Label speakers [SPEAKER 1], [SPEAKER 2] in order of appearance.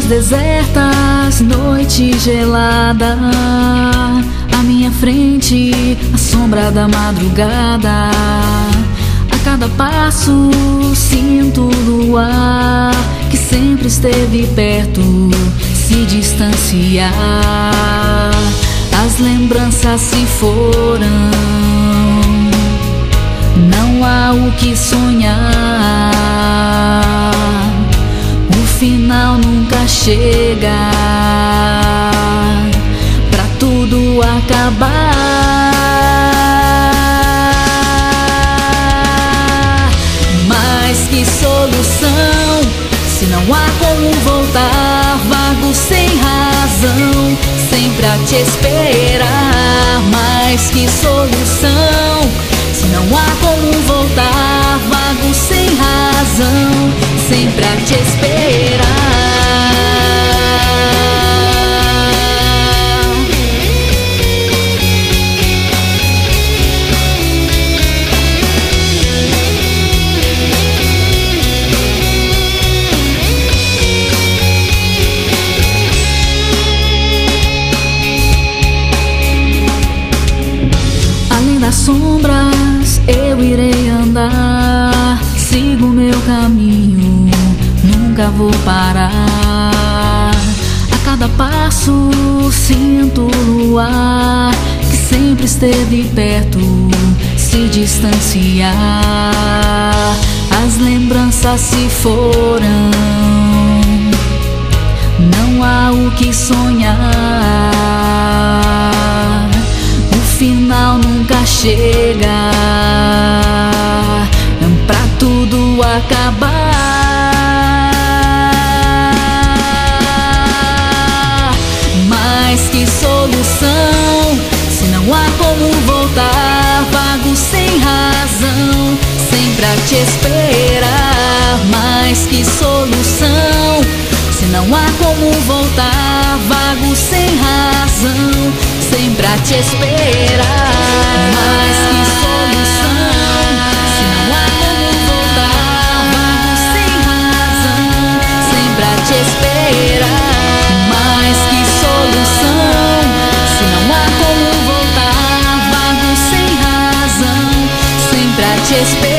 [SPEAKER 1] desertas, noite gelada, à minha frente, a sombra da madrugada. A cada passo sinto o luar que sempre esteve perto se distanciar. As lembranças se foram, não há o que sonhar. O final nunca chega pra tudo acabar. Mas que solução, se não há como voltar, vago sem razão, sempre a te esperar. Mas que solução, se não há como voltar, vago sem razão, sempre a te esperar. Além das sombras eu irei andar, sigo meu caminho, nunca vou parar. A cada passo sinto o luar que sempre esteve perto se distanciar. As lembranças se foram, não há o que sonhar. O final nunca chega pra tudo acabar. Mas que solução, se não há como voltar, vago sem razão, sempre a te esperar. Mas que solução, se não há como voltar, vago sem razão, sempre a te esperar. Mas que solução, se não há como voltar, vago sem razão, sempre a te esperar. Mas que solução, se não há como voltar, vago sem razão, sempre a te esperar.